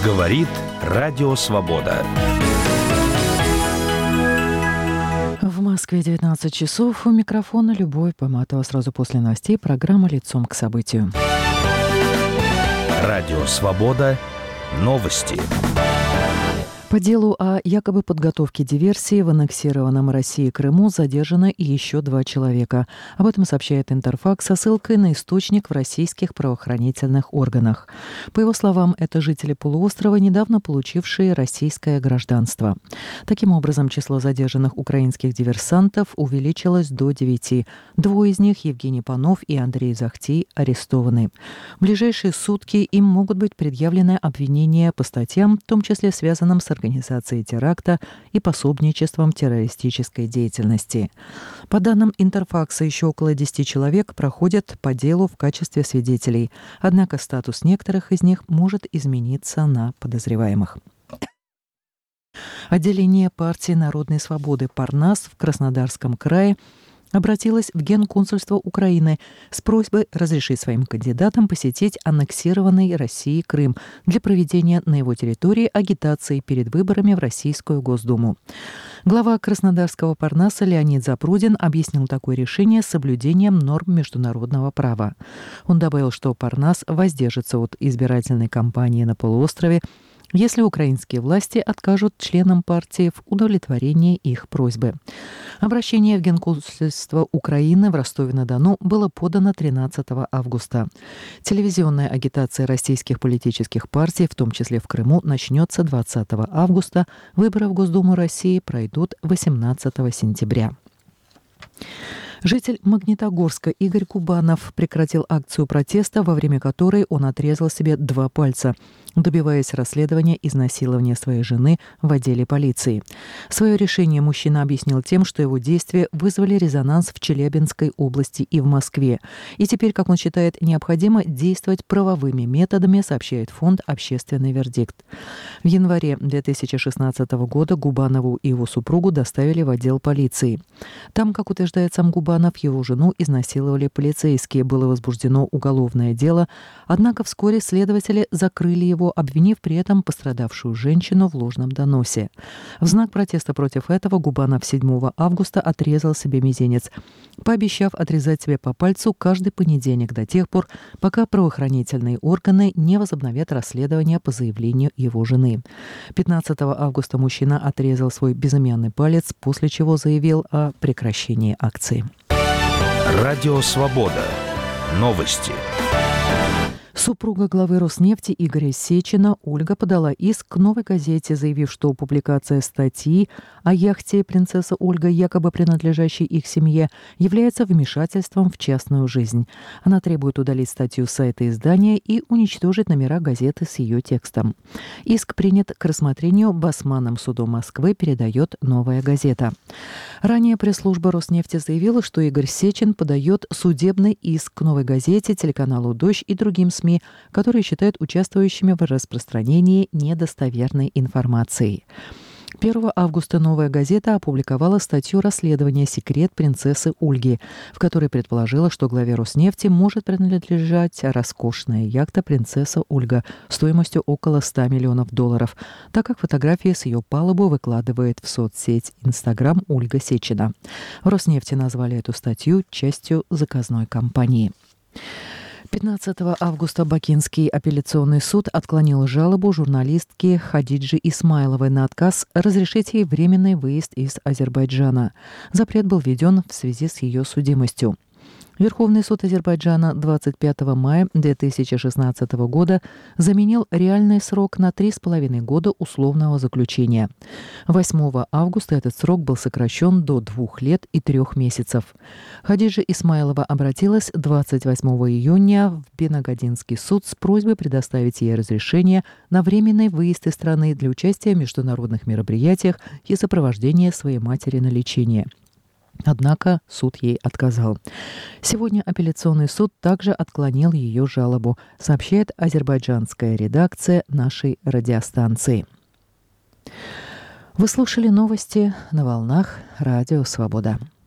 Говорит Радио Свобода. В Москве 19 часов. У микрофона Любовь Поматова. Сразу после новостей программа «Лицом к событию». Радио Свобода. Новости. По делу о якобы подготовке диверсии в аннексированном Россией Крыму задержано еще 2 человека. Об этом сообщает Интерфакс со ссылкой на источник в российских правоохранительных органах. По его словам, это жители полуострова, недавно получившие российское гражданство. Таким образом, число задержанных украинских диверсантов увеличилось до 9. 2 из них, Евгений Панов и Андрей Захтий, арестованы. В ближайшие сутки им могут быть предъявлены обвинения по статьям, в том числе связанным с организацией теракта и пособничеством террористической деятельности. По данным Интерфакса, еще около 10 человек проходят по делу в качестве свидетелей. Однако статус некоторых из них может измениться на подозреваемых. Отделение партии Народной свободы «Парнас» в Краснодарском крае обратилась в Генконсульство Украины с просьбой разрешить своим кандидатам посетить аннексированный Россией Крым для проведения на его территории агитации перед выборами в Российскую Госдуму. Глава Краснодарского Парнаса Леонид Запрудин объяснил такое решение соблюдением норм международного права. Он добавил, что Парнас воздержится от избирательной кампании на полуострове, если украинские власти откажут членам партии в удовлетворении их просьбы. Обращение в Генконсульство Украины в Ростове-на-Дону было подано 13 августа. Телевизионная агитация российских политических партий, в том числе в Крыму, начнется 20 августа. Выборы в Госдуму России пройдут 18 сентября. Житель Магнитогорска Игорь Кубанов прекратил акцию протеста, во время которой он отрезал себе 2 пальца, добиваясь расследования изнасилования своей жены в отделе полиции. Свое решение мужчина объяснил тем, что его действия вызвали резонанс в Челябинской области и в Москве. И теперь, как он считает, необходимо действовать правовыми методами, сообщает фонд «Общественный вердикт». В январе 2016 года Губанову и его супругу доставили в отдел полиции. Там, как утверждает сам Губанов, его жену изнасиловали полицейские. Было возбуждено уголовное дело, однако вскоре следователи закрыли его, обвинив при этом пострадавшую женщину в ложном доносе. В знак протеста против этого Губанов 7 августа отрезал себе мизинец, пообещав отрезать себе по пальцу каждый понедельник до тех пор, пока правоохранительные органы не возобновят расследование по заявлению его жены. 15 августа мужчина отрезал свой безымянный палец, после чего заявил о прекращении акции. Радио Свобода. Новости. Супруга главы Роснефти Игоря Сечина Ольга подала иск к «Новой газете», заявив, что публикация статьи о яхте «Принцесса Ольга», якобы принадлежащей их семье, является вмешательством в частную жизнь. Она требует удалить статью с сайта издания и уничтожить номера газеты с ее текстом. Иск принят к рассмотрению Басманным судом Москвы, передает «Новая газета». Ранее пресс-служба Роснефти заявила, что Игорь Сечин подает судебный иск к «Новой газете», телеканалу «Дождь» и другим СМИ, которые считают участвующими в распространении недостоверной информации. 1 августа «Новая газета» опубликовала статью расследования «Секрет принцессы Ольги», в которой предположила, что главе Роснефти может принадлежать роскошная яхта «Принцесса Ольга» стоимостью около $100 миллионов, так как фотографии с ее палубы выкладывает в соцсеть Инстаграм Ольга Сечина. В Роснефти назвали эту статью частью заказной кампании. 15 августа Бакинский апелляционный суд отклонил жалобу журналистки Хадиджи Исмайловой на отказ разрешить ей временный выезд из Азербайджана. Запрет был введен в связи с ее судимостью. Верховный суд Азербайджана 25 мая 2016 года заменил реальный срок на 3,5 года условного заключения. 8 августа этот срок был сокращен до 2 лет и 3 месяцев. Хадиджа Исмайлова обратилась 28 июня в Бенагадинский суд с просьбой предоставить ей разрешение на временный выезд из страны для участия в международных мероприятиях и сопровождения своей матери на лечение. Однако суд ей отказал. Сегодня апелляционный суд также отклонил ее жалобу, сообщает азербайджанская редакция нашей радиостанции. Вы слушали новости на волнах Радио Свобода.